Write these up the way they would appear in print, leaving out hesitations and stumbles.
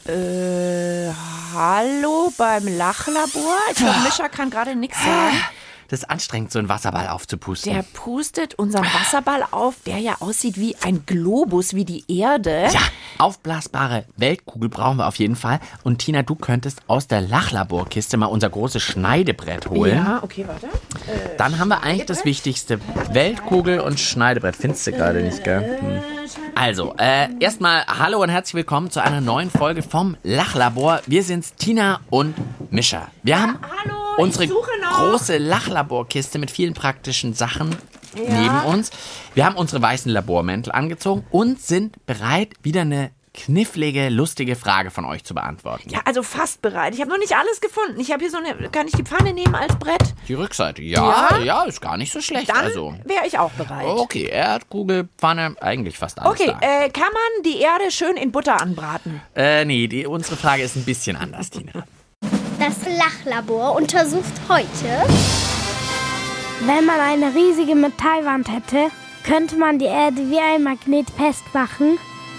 Hallo beim Lachlabor? Ich glaube, Mischa kann gerade nichts sagen. Das ist anstrengend, so einen Wasserball aufzupusten. Der pustet unseren Wasserball auf, der ja aussieht wie ein Globus, wie die Erde. Ja, aufblasbare Weltkugel brauchen wir auf jeden Fall. Und Tina, du könntest aus der Lachlaborkiste mal unser großes Schneidebrett holen. Ja, okay, warte. Dann haben wir eigentlich das Wichtigste. Weltkugel und Schneidebrett. Findest du gerade nicht, gell? Also, erstmal hallo und herzlich willkommen zu einer neuen Folge vom Lachlabor. Wir sind's, Tina und Mischa. Wir haben unsere große Lachlaborkiste mit vielen praktischen Sachen neben uns. Wir haben unsere weißen Labormäntel angezogen und sind bereit, wieder eine knifflige, lustige Frage von euch zu beantworten. Ja, also fast bereit. Ich habe noch nicht alles gefunden. Ich habe hier so eine... Kann ich die Pfanne nehmen als Brett? Die Rückseite, ja, ist gar nicht so schlecht. Dann also wäre ich auch bereit. Okay, Erdkugel, Pfanne, eigentlich fast alles Okay, da. kann man die Erde schön in Butter anbraten? Nee, unsere Frage ist ein bisschen anders, Tina. Das Lachlabor untersucht heute: Wenn man eine riesige Metallwand hätte, könnte man die Erde wie ein Magnet festmachen.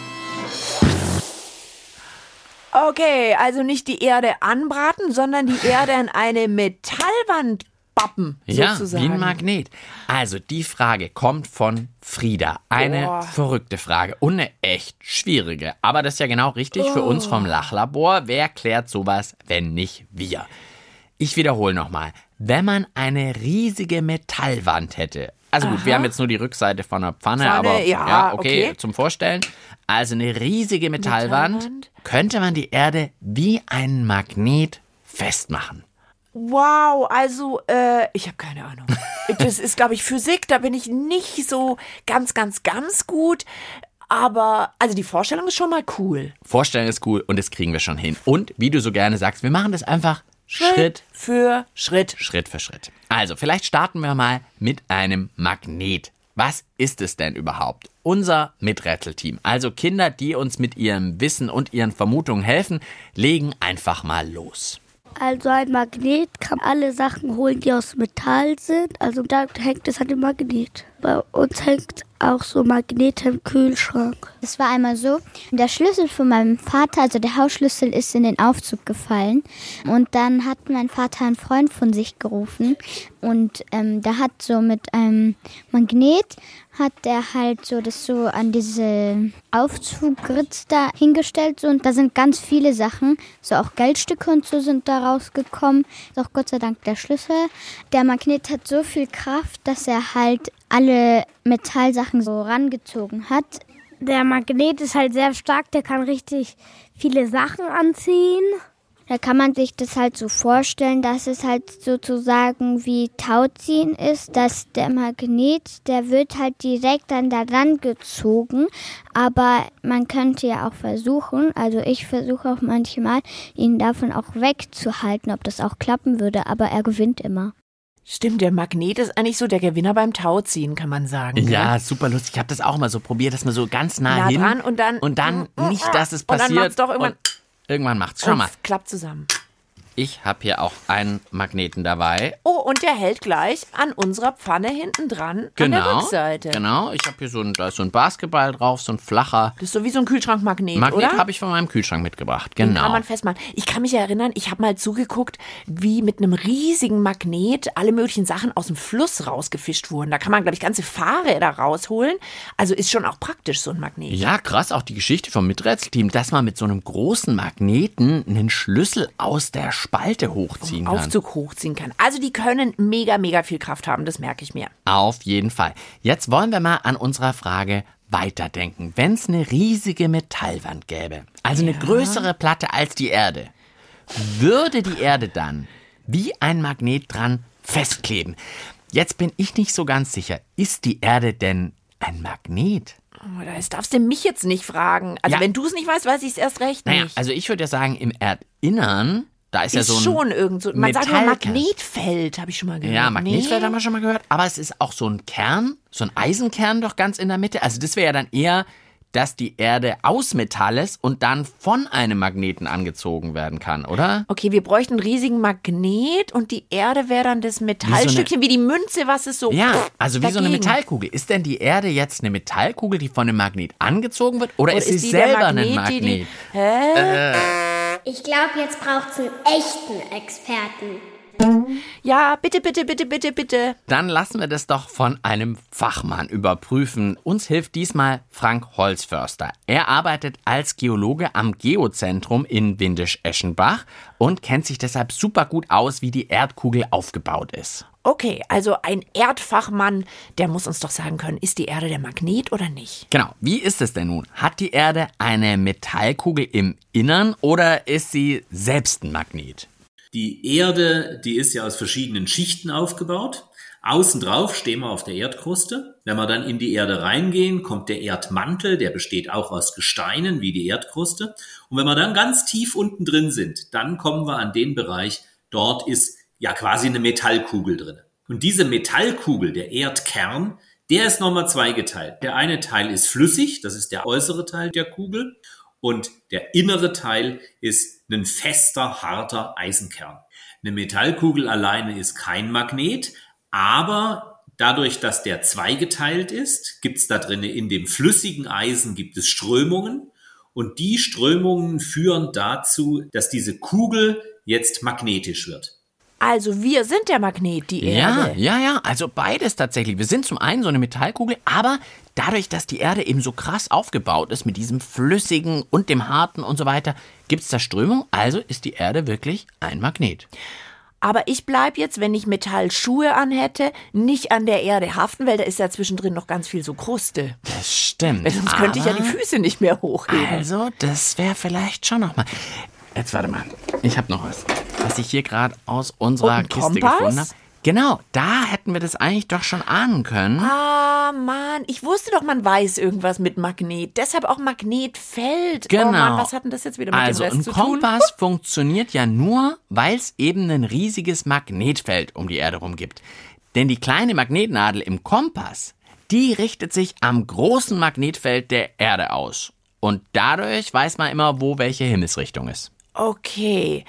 Okay, also nicht die Erde anbraten, sondern die Erde an eine Metallwand bappen, sozusagen. Ja, wie ein Magnet. Also die Frage kommt von Frieda. Eine verrückte Frage und eine echt schwierige. Aber das ist ja genau richtig für uns vom Lachlabor. Wer klärt sowas, wenn nicht wir? Ich wiederhole nochmal. Wenn man eine riesige Metallwand hätte. Also gut, wir haben jetzt nur die Rückseite von einer Pfanne, aber ja, okay, zum Vorstellen. Also eine riesige Metallwand, könnte man die Erde wie ein Magnet festmachen. Wow, also, ich habe keine Ahnung. Das ist, glaube ich, Physik, da bin ich nicht so ganz gut. Aber, also die Vorstellung ist schon mal cool. Vorstellung ist cool und das kriegen wir schon hin. Und wie du so gerne sagst, wir machen das einfach Schritt für Schritt. Schritt für Schritt. Also, vielleicht starten wir mal mit einem Magnet. Was ist es denn überhaupt? Unser Miträtselteam, also Kinder, die uns mit ihrem Wissen und ihren Vermutungen helfen, legen einfach mal los. Also ein Magnet kann alle Sachen holen, die aus Metall sind. Also da hängt es an dem Magnet. Bei uns hängt auch so Magnete im Kühlschrank. Es war einmal so, der Schlüssel von meinem Vater, also der Hausschlüssel, ist in den Aufzug gefallen. Und dann hat mein Vater einen Freund von sich gerufen. Und der hat so mit einem Magnet, hat der halt so das so an diese Aufzugritz da hingestellt. So, und da sind ganz viele Sachen, so auch Geldstücke und so sind da rausgekommen. Ist auch Gott sei Dank der Schlüssel. Der Magnet hat so viel Kraft, dass er halt alle Metallsachen so rangezogen hat. Der Magnet ist halt sehr stark, der kann richtig viele Sachen anziehen. Da kann man sich das halt so vorstellen, dass es halt sozusagen wie Tauziehen ist, dass der Magnet, der wird halt direkt an der Rand gezogen, aber man könnte ja auch versuchen, also ich versuche auch manchmal, ihn davon auch wegzuhalten, ob das auch klappen würde, aber er gewinnt immer. Stimmt, der Magnet ist eigentlich so der Gewinner beim Tauziehen, kann man sagen. Ja, super lustig. Ich habe das auch mal so probiert, dass man so ganz nah hin dran und dann nicht, dass es passiert. Und dann macht's doch irgendwann. Irgendwann macht's. Schau mal. Klappt zusammen. Ich habe hier auch einen Magneten dabei. Oh, und der hält gleich an unserer Pfanne hinten dran, an der Rückseite. Genau, ich habe hier da ist so ein Basketball drauf, so ein flacher. Das ist so wie so ein Kühlschrankmagnet, oder? Magnet habe ich von meinem Kühlschrank mitgebracht, genau. Den kann man festmachen. Ich kann mich erinnern, ich habe mal zugeguckt, wie mit einem riesigen Magnet alle möglichen Sachen aus dem Fluss rausgefischt wurden. Da kann man, glaube ich, ganze Fahrräder rausholen. Also ist schon auch praktisch, so ein Magnet. Ja, krass, auch die Geschichte vom Miträtselteam, dass man mit so einem großen Magneten einen Schlüssel aus der Spalte hochziehen kann. Aufzug hochziehen kann. Also die können mega viel Kraft haben, das merke ich mir. Auf jeden Fall. Jetzt wollen wir mal an unserer Frage weiterdenken. Wenn es eine riesige Metallwand gäbe, also eine größere Platte als die Erde, würde die Erde dann wie ein Magnet dran festkleben? Jetzt bin ich nicht so ganz sicher. Ist die Erde denn ein Magnet? Oh, das darfst du mich jetzt nicht fragen. Also wenn du es nicht weißt, weiß ich es erst recht nicht. Naja, also ich würde ja sagen, im Erdinnern, da ist ja so ein schon irgend so, man sagt ja Magnetfeld, habe ich schon mal gehört. Ja, Magnetfeld haben wir schon mal gehört. Aber es ist auch so ein Kern, so ein Eisenkern doch ganz in der Mitte. Also das wäre ja dann eher dass die Erde aus Metall ist und dann von einem Magneten angezogen werden kann, oder? Okay, wir bräuchten einen riesigen Magnet und die Erde wäre dann das Metallstückchen, wie die Münze, was ist so. Ja, also wie so eine dagegen. Metallkugel. Ist denn die Erde jetzt eine Metallkugel, die von einem Magnet angezogen wird? Oder ist sie selber ein Magnet? Ich glaube, jetzt braucht es einen echten Experten. Ja, bitte. Dann lassen wir das doch von einem Fachmann überprüfen. Uns hilft diesmal Frank Holzförster. Er arbeitet als Geologe am Geozentrum in Windisch-Eschenbach und kennt sich deshalb super gut aus, wie die Erdkugel aufgebaut ist. Okay, also ein Erdfachmann, der muss uns doch sagen können, ist die Erde der Magnet oder nicht? Genau, wie ist es denn nun? Hat die Erde eine Metallkugel im Innern oder ist sie selbst ein Magnet? Die Erde, die ist ja aus verschiedenen Schichten aufgebaut. Außen drauf stehen wir auf der Erdkruste. Wenn wir dann in die Erde reingehen, kommt der Erdmantel, der besteht auch aus Gesteinen wie die Erdkruste. Und wenn wir dann ganz tief unten drin sind, dann kommen wir an den Bereich, dort ist ja quasi eine Metallkugel drin. Und diese Metallkugel, der Erdkern, der ist nochmal zweigeteilt. Der eine Teil ist flüssig, das ist der äußere Teil der Kugel. Und der innere Teil ist ein fester, harter Eisenkern. Eine Metallkugel alleine ist kein Magnet, aber dadurch, dass der zweigeteilt ist, gibt es da drin in dem flüssigen Eisen gibt es Strömungen. Und die Strömungen führen dazu, dass diese Kugel jetzt magnetisch wird. Also wir sind der Magnet, die Erde. Ja, also beides tatsächlich. Wir sind zum einen so eine Metallkugel, aber dadurch, dass die Erde eben so krass aufgebaut ist mit diesem Flüssigen und dem Harten und so weiter, gibt es da Strömung, also ist die Erde wirklich ein Magnet. Aber ich bleib jetzt, wenn ich Metallschuhe anhätte, nicht an der Erde haften, weil da ist ja zwischendrin noch ganz viel so Kruste. Das stimmt. Weil sonst könnte ich ja die Füße nicht mehr hochheben. Also, das wäre vielleicht schon noch mal. Jetzt warte mal, ich habe noch was ich hier gerade aus unserer Kiste gefunden habe. Genau, da hätten wir das eigentlich doch schon ahnen können. Ah, Mann, ich wusste doch, man weiß irgendwas mit Magnet. Deshalb auch Magnetfeld. Genau. Oh Mann, was hat denn das jetzt wieder mit dem Rest zu tun? Also ein Kompass funktioniert ja nur, weil es eben ein riesiges Magnetfeld um die Erde rum gibt. Denn die kleine Magnetnadel im Kompass, die richtet sich am großen Magnetfeld der Erde aus. Und dadurch weiß man immer, wo welche Himmelsrichtung ist. Okay,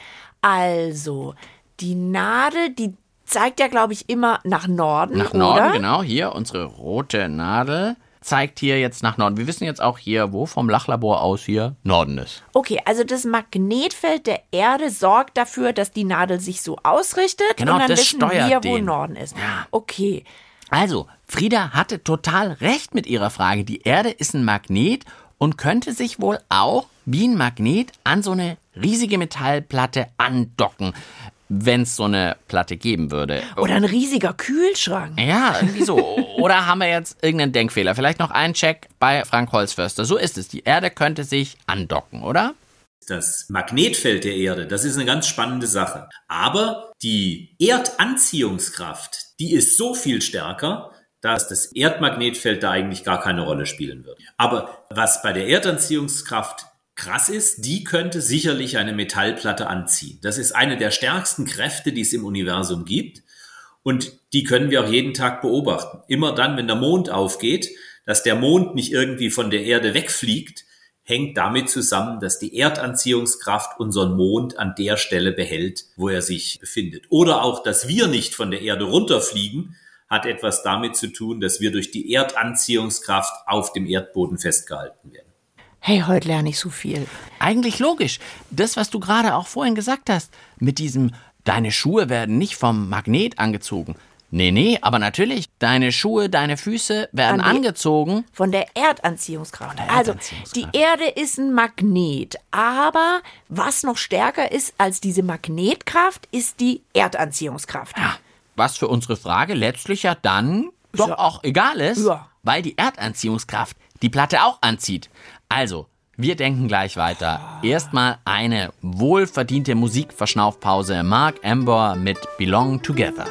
also die Nadel, die zeigt ja, glaube ich, immer nach Norden, Nach Norden, oder? genau. Hier, unsere rote Nadel zeigt hier jetzt nach Norden. Wir wissen jetzt auch hier, wo vom Lachlabor aus hier Norden ist. Okay, also das Magnetfeld der Erde sorgt dafür, dass die Nadel sich so ausrichtet. Genau, und dann das wissen steuert wir, wo den. Norden ist. Ja. Okay. Also, Frieda hatte total recht mit ihrer Frage. Die Erde ist ein Magnet und könnte sich wohl auch wie ein Magnet an so eine riesige Metallplatte andocken, wenn es so eine Platte geben würde. Oder ein riesiger Kühlschrank. Ja, irgendwie so. Oder haben wir jetzt irgendeinen Denkfehler? Vielleicht noch einen Check bei Frank Holzförster. So ist es. Die Erde könnte sich andocken, oder? Das Magnetfeld der Erde, das ist eine ganz spannende Sache. Aber die Erdanziehungskraft, die ist so viel stärker, dass das Erdmagnetfeld da eigentlich gar keine Rolle spielen wird. Aber was bei der Erdanziehungskraft krass ist, die könnte sicherlich eine Metallplatte anziehen. Das ist eine der stärksten Kräfte, die es im Universum gibt. Und die können wir auch jeden Tag beobachten. Immer dann, wenn der Mond aufgeht, dass der Mond nicht irgendwie von der Erde wegfliegt, hängt damit zusammen, dass die Erdanziehungskraft unseren Mond an der Stelle behält, wo er sich befindet. Oder auch, dass wir nicht von der Erde runterfliegen, hat etwas damit zu tun, dass wir durch die Erdanziehungskraft auf dem Erdboden festgehalten werden. Hey, heute lerne ich so viel. Eigentlich logisch. Das, was du gerade auch vorhin gesagt hast, mit diesem, deine Schuhe werden nicht vom Magnet angezogen. Nee, aber natürlich, deine Schuhe, deine Füße werden angezogen. Von der Erdanziehungskraft. Also, die Erde ist ein Magnet. Aber was noch stärker ist als diese Magnetkraft, ist die Erdanziehungskraft. Ja, was für unsere Frage letztlich ja dann doch auch egal ist, weil die Erdanziehungskraft die Platte auch anzieht. Also, wir denken gleich weiter. Erstmal eine wohlverdiente Musikverschnaufpause. Mark Amber mit Belong Together.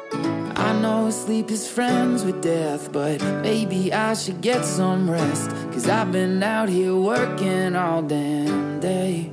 I know sleep is friends with death, but maybe I should get some rest, 'cause I've been out here working all damn day.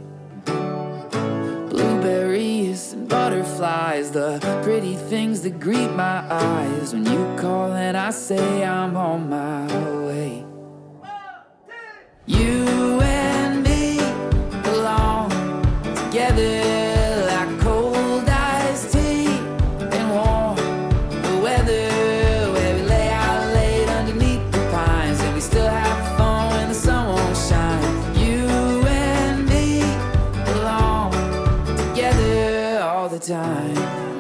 Blueberries and butterflies, the pretty things that greet my eyes when you call and I say I'm on my way. You and me belong together like cold iced tea and warm the weather where we lay out late underneath the pines and we still have fun when the sun won't shine. You and me belong together all the time.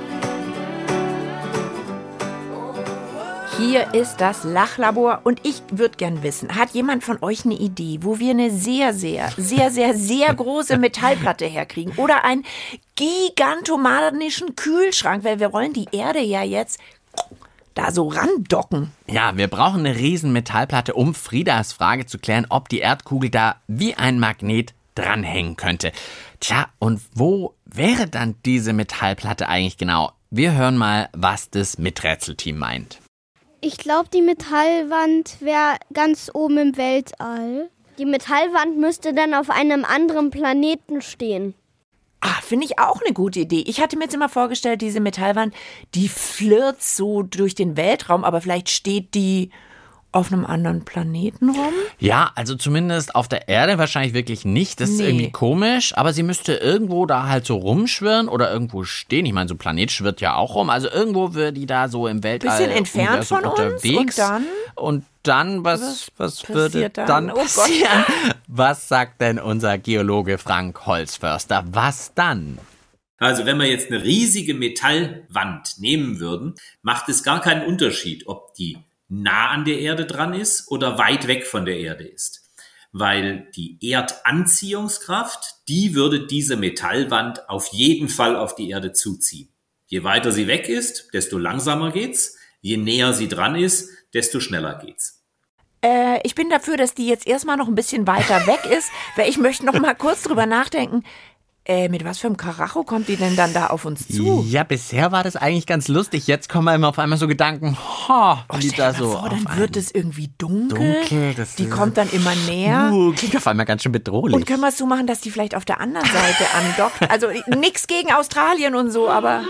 Hier ist das Lachlabor und ich würde gern wissen, hat jemand von euch eine Idee, wo wir eine sehr, sehr, sehr, sehr, sehr große Metallplatte herkriegen oder einen gigantomanischen Kühlschrank, weil wir wollen die Erde ja jetzt da so randocken. Ja, wir brauchen eine riesen Metallplatte, um Friedas Frage zu klären, ob die Erdkugel da wie ein Magnet dranhängen könnte. Tja, und wo wäre dann diese Metallplatte eigentlich genau? Wir hören mal, was das Miträtselteam meint. Ich glaube, die Metallwand wäre ganz oben im Weltall. Die Metallwand müsste dann auf einem anderen Planeten stehen. Finde ich auch eine gute Idee. Ich hatte mir jetzt immer vorgestellt, diese Metallwand, die flirrt so durch den Weltraum, aber vielleicht steht die auf einem anderen Planeten rum? Ja, also zumindest auf der Erde wahrscheinlich wirklich nicht. Das ist irgendwie komisch, aber sie müsste irgendwo da halt so rumschwirren oder irgendwo stehen. Ich meine, so ein Planet schwirrt ja auch rum. Also irgendwo wird die da so im Weltall bisschen entfernt von unterwegs. Und dann, was würde dann passieren? Was sagt denn unser Geologe Frank Holzförster? Was dann? Also wenn wir jetzt eine riesige Metallwand nehmen würden, macht es gar keinen Unterschied, ob die nah an der Erde dran ist oder weit weg von der Erde ist. Weil die Erdanziehungskraft, die würde diese Metallwand auf jeden Fall auf die Erde zuziehen. Je weiter sie weg ist, desto langsamer geht's. Je näher sie dran ist, desto schneller geht's. Ich bin dafür, dass die jetzt erstmal noch ein bisschen weiter weg ist, weil ich möchte noch mal kurz drüber nachdenken. Mit was für einem Karacho kommt die denn dann da auf uns zu? Ja, bisher war das eigentlich ganz lustig. Jetzt kommen wir immer auf einmal so Gedanken, die da so vor, dann wird es irgendwie dunkel die kommt dann immer näher. Klingt auf einmal ganz schön bedrohlich. Und können wir es so machen, dass die vielleicht auf der anderen Seite andockt? Also nix gegen Australien und so, aber...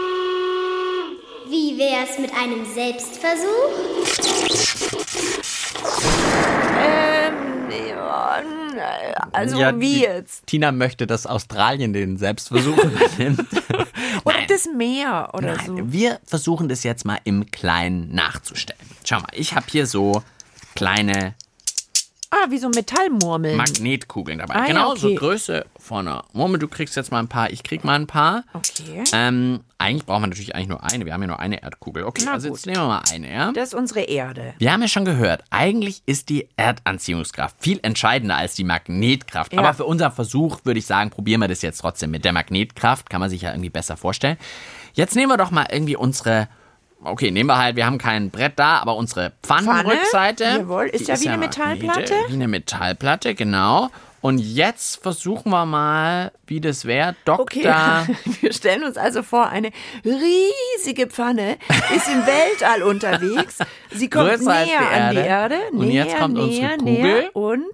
Wie wär's mit einem Selbstversuch? Also ja, wie jetzt? Tina möchte, dass Australien den Selbstversuch übernimmt. Oder das Meer oder so. Wir versuchen das jetzt mal im Kleinen nachzustellen. Schau mal, ich habe hier so kleine... wie so Metallmurmeln. Magnetkugeln dabei. Genau, okay. so Größe von einer Murmel. Du kriegst jetzt mal ein paar, ich krieg mal ein paar. Okay. Eigentlich brauchen wir natürlich nur eine. Wir haben ja nur eine Erdkugel. Okay, Na also gut. jetzt nehmen wir mal eine, ja? Das ist unsere Erde. Wir haben ja schon gehört, eigentlich ist die Erdanziehungskraft viel entscheidender als die Magnetkraft. Ja. Aber für unseren Versuch würde ich sagen, probieren wir das jetzt trotzdem mit der Magnetkraft. Kann man sich ja irgendwie besser vorstellen. Jetzt nehmen wir doch mal irgendwie unsere... Okay, nehmen wir halt, wir haben kein Brett da, aber unsere Pfannenrückseite. Jawohl, ist ja wie eine Metallplatte. Wie eine Metallplatte, genau. Und jetzt versuchen wir mal, wie das wäre. Dr. Wir stellen uns also vor, eine riesige Pfanne ist im Weltall unterwegs. Sie kommt Größer als näher die an die Erde. Erde. Und jetzt kommt unsere Kugel. Und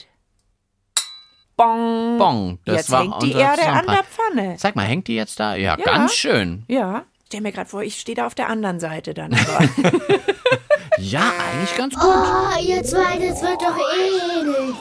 bong. Bong. Das jetzt war hängt die unser Erde an Zusammenprall. der Pfanne. Sag mal, hängt die jetzt da? Ja, ganz schön. Ja. Ich stell mir gerade vor, ich stehe da auf der anderen Seite dann. Aber. Ja, eigentlich ganz gut. Oh, ihr zwei, das wird doch eh nicht.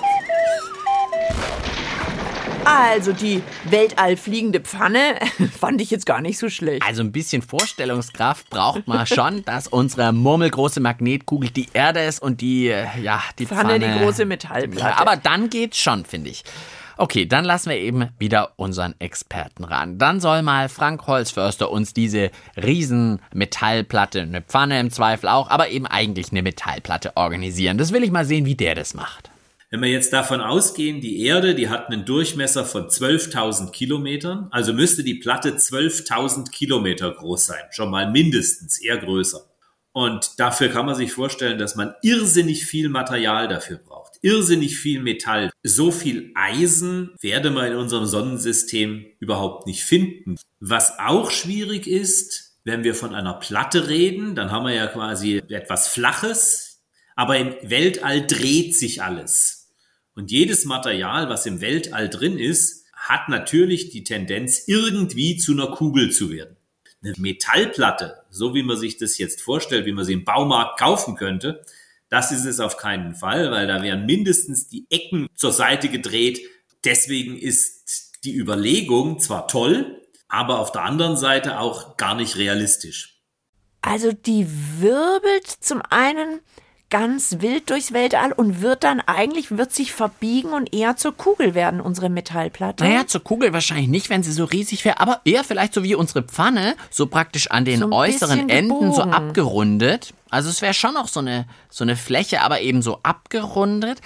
Also die Weltall fliegende Pfanne fand ich jetzt gar nicht so schlecht. Also ein bisschen Vorstellungskraft braucht man schon, dass unsere murmelgroße Magnetkugel die Erde ist und die Pfanne die große Metallplatte. Aber dann geht's schon, finde ich. Okay, dann lassen wir eben wieder unseren Experten ran. Dann soll mal Frank Holzförster uns diese riesen Metallplatte, eine Pfanne im Zweifel auch, aber eben eigentlich eine Metallplatte organisieren. Das will ich mal sehen, wie der das macht. Wenn wir jetzt davon ausgehen, die Erde, die hat einen Durchmesser von 12.000 Kilometern, also müsste die Platte 12.000 Kilometer groß sein, schon mal mindestens, eher größer. Und dafür kann man sich vorstellen, dass man irrsinnig viel Material dafür braucht, irrsinnig viel Metall. So viel Eisen werde man in unserem Sonnensystem überhaupt nicht finden. Was auch schwierig ist, wenn wir von einer Platte reden, dann haben wir ja quasi etwas Flaches, aber im Weltall dreht sich alles. Und jedes Material, was im Weltall drin ist, hat natürlich die Tendenz, irgendwie zu einer Kugel zu werden. Eine Metallplatte, so wie man sich das jetzt vorstellt, wie man sie im Baumarkt kaufen könnte, Das ist es auf keinen Fall, weil da wären mindestens die Ecken zur Seite gedreht. Deswegen ist die Überlegung zwar toll, aber auf der anderen Seite auch gar nicht realistisch. Also die wirbelt zum einen ganz wild durchs Weltall und wird sich verbiegen und eher zur Kugel werden, unsere Metallplatte. Naja, zur Kugel wahrscheinlich nicht, wenn sie so riesig wäre, aber eher vielleicht so wie unsere Pfanne, so praktisch an den So ein äußeren bisschen Enden so gebogen. abgerundet. Also es wäre schon noch so eine Fläche, aber eben so abgerundet.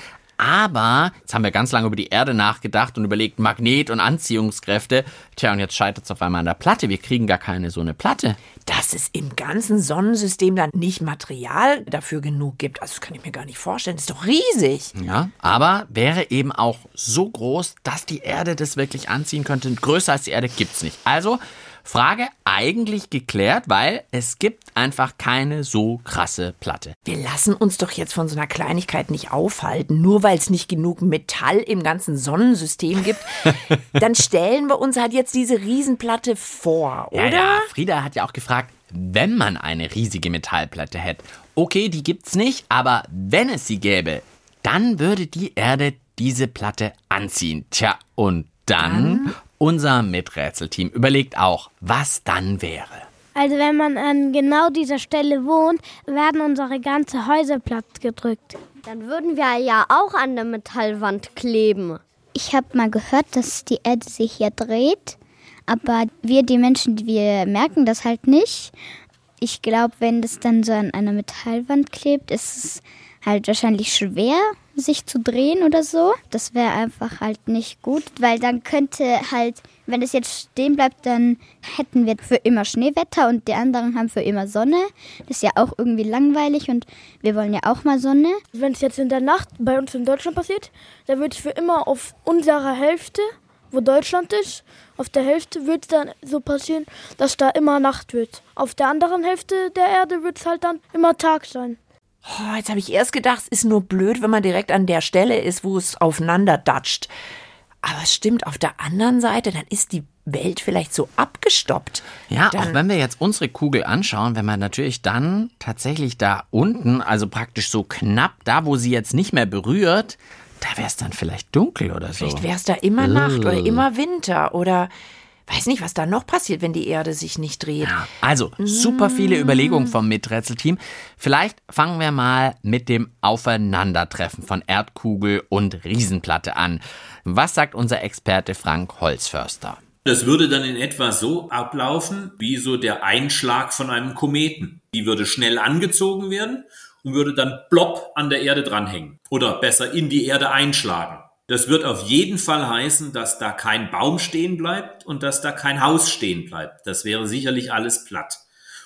Aber jetzt haben wir ganz lange über die Erde nachgedacht und überlegt, Magnet- und Anziehungskräfte. Tja, und jetzt scheitert es auf einmal an der Platte. Wir kriegen gar keine so eine Platte. Dass es im ganzen Sonnensystem dann nicht Material dafür genug gibt, also das kann ich mir gar nicht vorstellen. Das ist doch riesig. Ja, aber wäre eben auch so groß, dass die Erde das wirklich anziehen könnte. Größer als die Erde gibt's nicht. Also Frage eigentlich geklärt, weil es gibt einfach keine so krasse Platte. Wir lassen uns doch jetzt von so einer Kleinigkeit nicht aufhalten, nur weil es nicht genug Metall im ganzen Sonnensystem gibt. Dann stellen wir uns halt jetzt diese Riesenplatte vor, oder? Ja, Frieda hat ja auch gefragt, wenn man eine riesige Metallplatte hätte. Okay, die gibt's nicht, aber wenn es sie gäbe, dann würde die Erde diese Platte anziehen. Tja, und dann unser Miträtselteam überlegt auch, was dann wäre. Also wenn man an genau dieser Stelle wohnt, werden unsere ganze Häuser platt gedrückt. Dann würden wir ja auch an der Metallwand kleben. Ich habe mal gehört, dass die Erde sich hier dreht, aber die Menschen, wir merken das halt nicht. Ich glaube, wenn das dann so an einer Metallwand klebt, ist es halt wahrscheinlich schwer, sich zu drehen oder so. Das wäre einfach halt nicht gut, weil dann könnte halt, wenn es jetzt stehen bleibt, dann hätten wir für immer Schneewetter und die anderen haben für immer Sonne. Das ist ja auch irgendwie langweilig und wir wollen ja auch mal Sonne. Wenn es jetzt in der Nacht bei uns in Deutschland passiert, dann wird es für immer auf unserer Hälfte, wo Deutschland ist, auf der Hälfte wird es dann so passieren, dass da immer Nacht wird. Auf der anderen Hälfte der Erde wird es halt dann immer Tag sein. Oh, jetzt habe ich erst gedacht, es ist nur blöd, wenn man direkt an der Stelle ist, wo es aufeinander datscht. Aber es stimmt, auf der anderen Seite, dann ist die Welt vielleicht so abgestoppt. Ja, Dann- auch wenn wir jetzt unsere Kugel anschauen, wenn man natürlich dann tatsächlich da unten, also praktisch so knapp da, wo sie jetzt nicht mehr berührt, da wäre es dann vielleicht dunkel oder so. Vielleicht wäre es da immer Nacht oder immer Winter oder weiß nicht, was da noch passiert, wenn die Erde sich nicht dreht. Ja, also super viele Überlegungen vom Miträtselteam. Vielleicht fangen wir mal mit dem Aufeinandertreffen von Erdkugel und Riesenplatte an. Was sagt unser Experte Frank Holzförster? Das würde dann in etwa so ablaufen, wie so der Einschlag von einem Kometen. Die würde schnell angezogen werden und würde dann plopp an der Erde dranhängen. Oder besser in die Erde einschlagen. Das wird auf jeden Fall heißen, dass da kein Baum stehen bleibt und dass da kein Haus stehen bleibt. Das wäre sicherlich alles platt.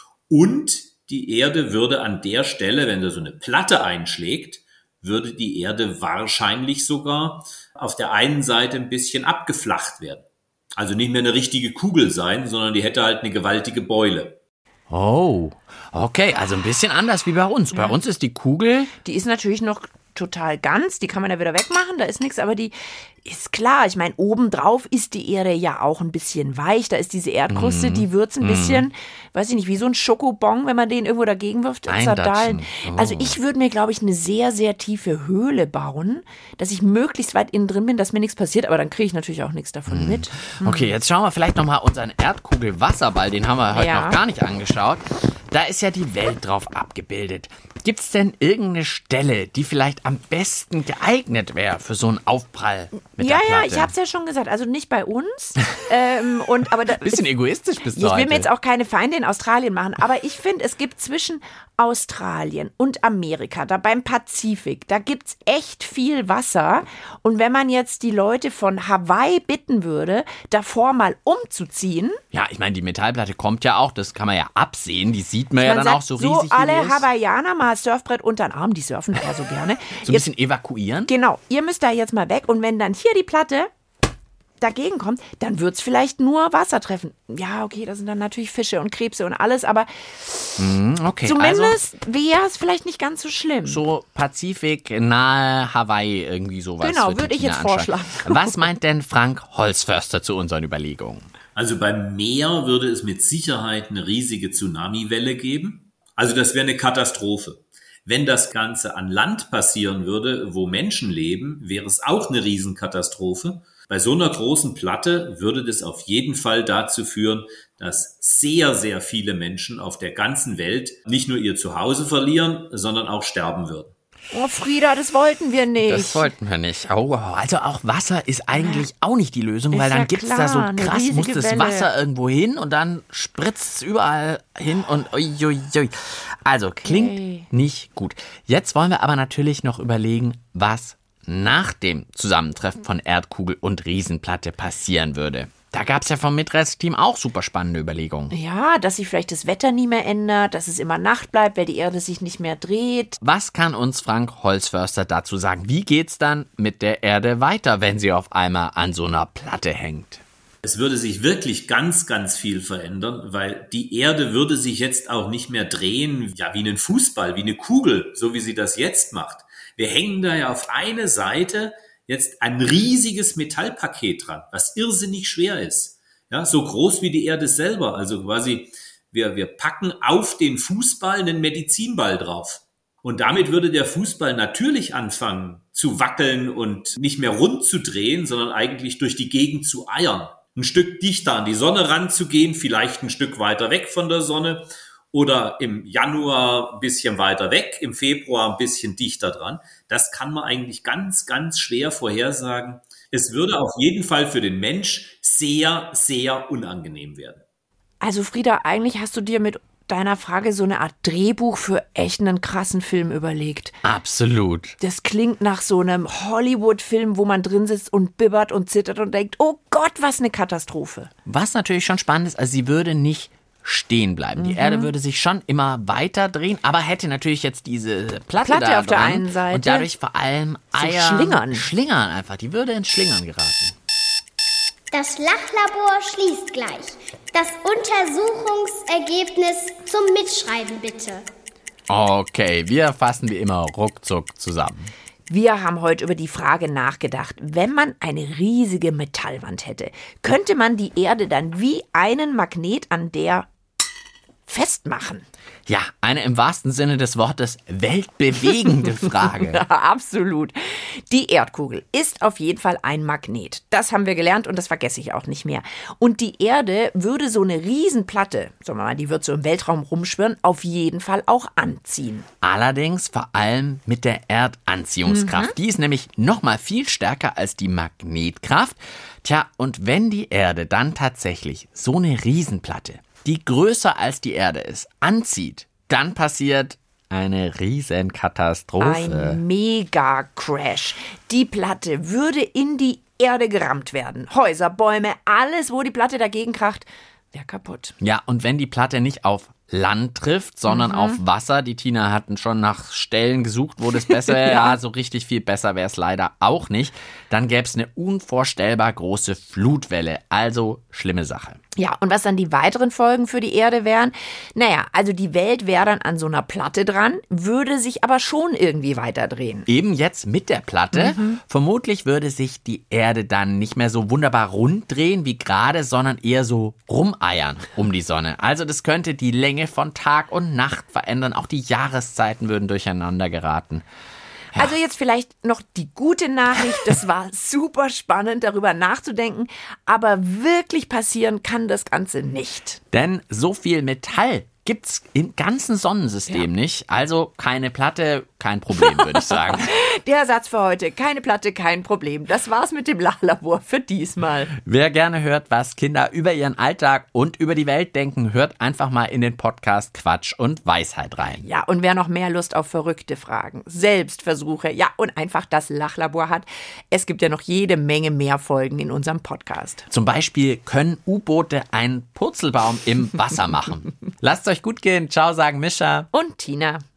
Und die Erde würde an der Stelle, wenn da so eine Platte einschlägt, würde die Erde wahrscheinlich sogar auf der einen Seite ein bisschen abgeflacht werden. Also nicht mehr eine richtige Kugel sein, sondern die hätte halt eine gewaltige Beule. Oh, okay, also ein bisschen anders wie bei uns. Bei uns ist die Kugel... Die ist natürlich noch total ganz, die kann man ja wieder wegmachen, da ist nichts, aber die ist klar, ich meine, obendrauf ist die Erde ja auch ein bisschen weich, da ist diese Erdkruste, die wird's ein bisschen, weiß ich nicht, wie so ein Schokobon, wenn man den irgendwo dagegen wirft, zerdahlen. Also ich würde mir, glaube ich, eine sehr, sehr tiefe Höhle bauen, dass ich möglichst weit innen drin bin, dass mir nichts passiert, aber dann kriege ich natürlich auch nichts davon mit. Okay, jetzt schauen wir vielleicht nochmal unseren Erdkugel-Wasserball, den haben wir heute Ja. noch gar nicht angeschaut. Da ist ja die Welt drauf abgebildet. Gibt's denn irgendeine Stelle, die vielleicht am besten geeignet wäre für so einen Aufprall mit Ja, der Platte? ich habe es ja schon gesagt, also nicht bei uns. Aber da, Bisschen egoistisch bist du ich will heute. mir jetzt auch keine Feinde in Australien machen, aber ich finde, es gibt zwischen Australien und Amerika, da beim Pazifik, da gibt's echt viel Wasser. Und wenn man jetzt die Leute von Hawaii bitten würde, davor mal umzuziehen, Ja, ich meine, die Metallplatte kommt ja auch, das kann man ja absehen, die sieht man ja man dann sagt, auch so so riesig wie alle die ist. Hawaiianer mal Surfbrett unter den Arm, die surfen da ja so gerne. So ein bisschen evakuieren. Genau, ihr müsst da jetzt mal weg und wenn dann hier die Platte dagegen kommt, dann wird's vielleicht nur Wasser treffen. Ja, okay, da sind dann natürlich Fische und Krebse und alles, aber Okay, also zumindest wäre es vielleicht nicht ganz so schlimm. so Pazifik, nahe Hawaii, irgendwie sowas. Genau, wird die würde ich Tina jetzt anschauen. vorschlagen. Was meint denn Frank Holzförster zu unseren Überlegungen? Also beim Meer würde es mit Sicherheit eine riesige Tsunamiwelle geben. Also das wäre eine Katastrophe. Wenn das Ganze an Land passieren würde, wo Menschen leben, wäre es auch eine Riesenkatastrophe. Bei so einer großen Platte würde das auf jeden Fall dazu führen, dass sehr, sehr viele Menschen auf der ganzen Welt nicht nur ihr Zuhause verlieren, sondern auch sterben würden. Oh, Frieda, das wollten wir nicht. Das wollten wir nicht. Oh, also auch Wasser ist eigentlich auch nicht die Lösung, Ist weil dann ja gibt's klar, da so eine krass, riesige muss das Welle. Wasser irgendwo hin und dann spritzt es überall hin und uiuiui. Also klingt nicht gut. Jetzt wollen wir aber natürlich noch überlegen, was nach dem Zusammentreffen von Erdkugel und Riesenplatte passieren würde. Da gab es ja vom Mitreist-Team auch super spannende Überlegungen. Ja, dass sich vielleicht das Wetter nie mehr ändert, dass es immer Nacht bleibt, weil die Erde sich nicht mehr dreht. Was kann uns Frank Holzförster dazu sagen? Wie geht's dann mit der Erde weiter, wenn sie auf einmal an so einer Platte hängt? Es würde sich wirklich ganz, ganz viel verändern, weil die Erde würde sich jetzt auch nicht mehr drehen, ja, wie einen Fußball, wie eine Kugel, so wie sie das jetzt macht. Wir hängen da ja auf eine Seite jetzt ein riesiges Metallpaket dran, was irrsinnig schwer ist. Ja, so groß wie die Erde selber. Also quasi, wir packen auf den Fußball einen Medizinball drauf. Und damit würde der Fußball natürlich anfangen zu wackeln und nicht mehr rund zu drehen, sondern eigentlich durch die Gegend zu eiern. Ein Stück dichter an die Sonne ranzugehen, vielleicht ein Stück weiter weg von der Sonne oder im Januar ein bisschen weiter weg, im Februar ein bisschen dichter dran. Das kann man eigentlich ganz, ganz schwer vorhersagen. Es würde auf jeden Fall für den Mensch sehr, sehr unangenehm werden. Also Frieda, eigentlich hast du dir mit deiner Frage so eine Art Drehbuch für echt einen krassen Film überlegt. Absolut. Das klingt nach so einem Hollywood-Film, wo man drin sitzt und bibbert und zittert und denkt, oh Gott, was eine Katastrophe. Was natürlich schon spannend ist, also sie würde nicht stehen bleiben. Die Erde würde sich schon immer weiter drehen, aber hätte natürlich jetzt diese Platte da auf der dran einen Seite. und dadurch vor allem Eier Schlingern einfach. Die würde ins Schlingern geraten. Das Lachlabor schließt gleich. Das Untersuchungsergebnis zum Mitschreiben bitte. Okay, wir fassen wie immer ruckzuck zusammen. Wir haben heute über die Frage nachgedacht, wenn man eine riesige Metallwand hätte, könnte man die Erde dann wie einen Magnet an der festmachen? Ja, eine im wahrsten Sinne des Wortes weltbewegende Frage. Ja, absolut. Die Erdkugel ist auf jeden Fall ein Magnet. Das haben wir gelernt und das vergesse ich auch nicht mehr. Und die Erde würde so eine Riesenplatte, sagen wir mal, die wird so im Weltraum rumschwirren, auf jeden Fall auch anziehen. Allerdings vor allem mit der Erdanziehungskraft. Die ist nämlich noch mal viel stärker als die Magnetkraft. Tja, und wenn die Erde dann tatsächlich so eine Riesenplatte, die größer als die Erde ist, anzieht, dann passiert eine Riesenkatastrophe. Ein Mega-Crash. Die Platte würde in die Erde gerammt werden. Häuser, Bäume, alles, wo die Platte dagegen kracht, wäre kaputt. Ja, und wenn die Platte nicht auf Land trifft, sondern auf Wasser. Die Tina hatten schon nach Stellen gesucht, wo das besser wäre. Ja, so richtig viel besser wäre es leider auch nicht. Dann gäbe es eine unvorstellbar große Flutwelle. Also schlimme Sache. Ja, und was dann die weiteren Folgen für die Erde wären? Naja, also die Welt wäre dann an so einer Platte dran, würde sich aber schon irgendwie weiterdrehen. Eben jetzt mit der Platte. Vermutlich würde sich die Erde dann nicht mehr so wunderbar rund drehen wie gerade, sondern eher so rumeiern um die Sonne. Also das könnte die Länge von Tag und Nacht verändern. Auch die Jahreszeiten würden durcheinander geraten. Ja. Also jetzt vielleicht noch die gute Nachricht, das war super spannend, darüber nachzudenken, aber wirklich passieren kann das Ganze nicht. Denn so viel Metall gibt's im ganzen Sonnensystem nicht. Also keine Platte, kein Problem, würde ich sagen. Der Satz für heute, keine Platte, kein Problem. Das war's mit dem Lachlabor für diesmal. Wer gerne hört, was Kinder über ihren Alltag und über die Welt denken, hört einfach mal in den Podcast Quatsch und Weisheit rein. Ja, und wer noch mehr Lust auf verrückte Fragen, Selbstversuche, ja, und einfach das Lachlabor hat, es gibt ja noch jede Menge mehr Folgen in unserem Podcast. Zum Beispiel können U-Boote einen Purzelbaum im Wasser machen. Lasst euch gut gehen. Ciao, sagen Mischa und Tina.